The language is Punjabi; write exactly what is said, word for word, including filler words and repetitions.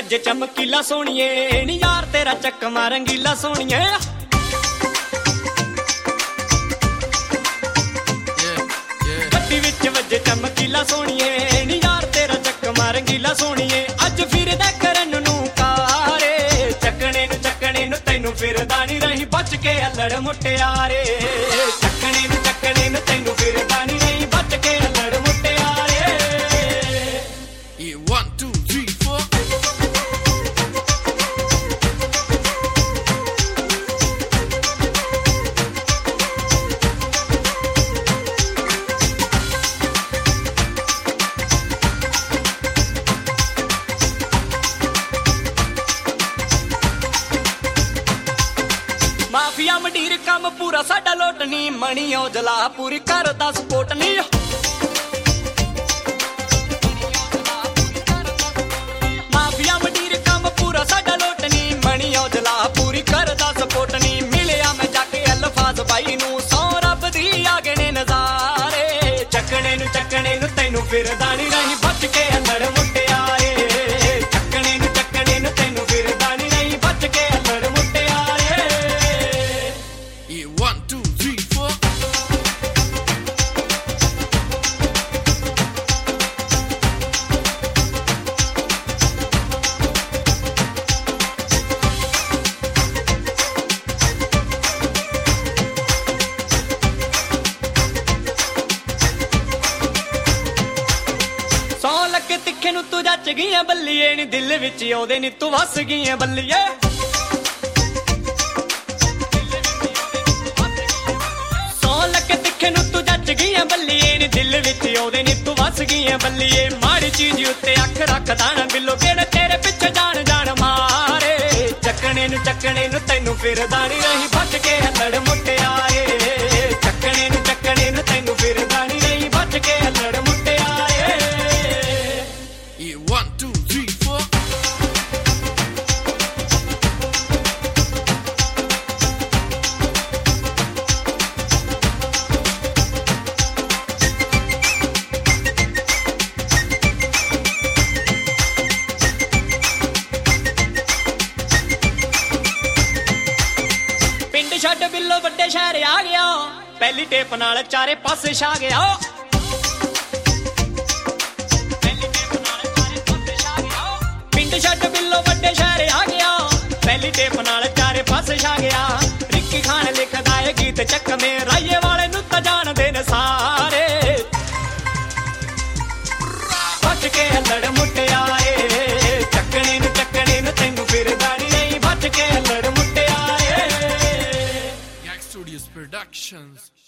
ਵੱਜੇ ਚਮਕੀਲਾ ਸੋਹਣੀਏ ਨੀ ਯਾਰ ਤੇਰਾ ਚੱਕਮਾ ਰੰਗੀਲਾ ਸੋਹਣੀਏ ਗੱਡੀ ਵਿੱਚ ਵੱਜੇ ਚਮਕੀਲਾ ਸੋਹਣੀਏ ਨੀ ਯਾਰ ਤੇਰਾ ਚੱਕਮਾ ਰੰਗੀਲਾ ਸੋਹਣੀਏ ਅੱਜ ਫਿਰਦਾ ਕਰਨ ਨੂੰ ਕਾਰੇ ਚੱਕਣੇ ਨੂੰ ਚੱਕਣੇ ਨੂੰ ਤੈਨੂੰ ਫਿਰਦਾ ਨੀ ਰਹੀ ਬਚ ਕੇ ਅਲੜ ਮੁਟਿਆਰੇ ਚੱਕਣੇ ਨੂੰ ਚੱਕਣੇ ਨੂੰ ਤੈਨੂੰ ਫਿਰਦਾ ਨੀ ਰਹੀ ਬਚ ਕੇ ਅਲੜ ਮੁਟਿਆਰੇ one two three four mafia ਮੰਡੀਰ ਕੰਮ ਪੂਰਾ ਸਾਡਾ ਲੋਟਨੀ ਮਣੀ ਔਜਲਾ ਪੂਰੀ ਕਰਦਾ ਸਪੋਰਟ ਨੀ ਮਾਫੀਆ ਮੰਡੀਰ ਕੰਮ ਪੂਰਾ ਸਾਡਾ ਲੋਟਨੀ ਮਣੀ ਔਜਲਾ ਪੂਰੀ ਕਰਦਾ ਸਪੋਰਟ ਨੀ ਮਿਲਿਆ ਮੈਂ ਜਾ ਕੇ ਅਲਫਾਜ਼ ਬਾਈ ਨੂੰ ਸੌ ਰੱਬ ਦੀ ਆਗੇ ਨੇ ਨਜ਼ਾਰੇ ਚੱਕਣੇ ਨੂੰ ਚੱਕਣੇ ਨੂੰ ਤੈਨੂੰ ਫਿਰਦਾ ਨੀ ਰਹੀ ਬਚ ਕੇ ਅਲੜ ਮੁਟਿਆਰੇ ਚੱਕਣੇ ਨੂੰ ਚੱਕਣੇ ਨੂੰ ਤੈਨੂੰ ਫਿਰਦਾ ਨੀ ਰਹੀ ਬਚ ਕੇ ਅਲੜ ਮੁਟਿਆਰੇ one two three four ਸੌ ਲੱਗੇ ਤਿੱਖੇ ਨੂੰ ਤੂੰ ਜੱਚ ਗਈਆਂ ਬੱਲੀਏ ਨੀ ਦਿਲ ਵਿੱਚ ਉਹਦੇ ਨੀ ਤੂੰ ਵਸ ਗਈਆਂ ਬੱਲੀਏ ਸੌ ਲੱਗੇ ਤਿੱਖੇ ਨੂੰ ਤੂੰ ਜੱਚ ਗਈਆਂ ਬੱਲੀਏ ਨੀ ਦਿਲ ਵਿੱਚ ਉਹਦੇ ਨੀ ਤੂੰ ਵਸ ਗਈਆਂ ਬੱਲੀਏ ਮਾੜੀ ਚੀਜ਼ ਉੱਤੇ ਅੱਖ ਰੱਖਦਾ ਨਾ ਬਿੱਲੋ ਕਿਹੜੇ ਤੇਰੇ ਪਿੱਛੇ ਜਾਣ ਜਾਣ ਮਾਰੇ ਚੱਕਣੇ ਨੂੰ ਚੱਕਣੇ ਨੂੰ ਤੈਨੂੰ ਫਿਰਦਾ ਨੀ ਰਹੀ ਬਚ ਕੇ ਅਲੜ ਮੁਟਿਆਰੇ ਚੱਕਣੇ ਨੂੰ ਚੱਕਣੇ ਨੂੰ ਤੈਨੂੰ ਫਿਰਦਾ ਨੀ ਰਹੀ ਬਚ ਕੇ ਅਲੜ ਮੁਟਿਆਰੇ one two three four ਪਿੰਡ ਛੱਡ ਬਿੱਲੋ ਵੱਡੇ ਸ਼ਹਿਰ ਆ ਗਿਆ ਪਹਿਲੀ ਟੇਪ ਨਾਲ ਚਾਰੇ ਪਾਸੇ ਛਾ ਗਿਆ ਪਿੰਡ ਛੱਡ ਬਿੱਲੋ ਵੱਡੇ ਸ਼ਹਿਰ ਆ ਗਿਆ ਪਹਿਲੀ ਟੇਪ ਨਾਲ ਚਾਰੇ ਪਾਸੇ ਛਾ ਗਿਆ ਰਿੱਕੀ ਖਾਨ ਲਿਖਦਾ ਏ ਗੀਤ ਚੱਕਵੇਂ ਰਾਈਏ ਵਾਲੇ ਨੂੰ ਤਾਂ ਜਾਣਦੇ ਨੇ ਸਾਰੇ ਬਚ ਕੇ ਅਲੜ ਮੁਟਿਆਰੇ ਚੱਕਣੇ ਨੂੰ ਚੱਕਣੇ ਨੂੰ ਤੈਨੂੰ ਫਿਰਦਾ ਨੀ ਰਹੀ ਬਚ ਕੇ ਅਲੜ ਮੁਟਿਆਰੇ Yak Studios Productions.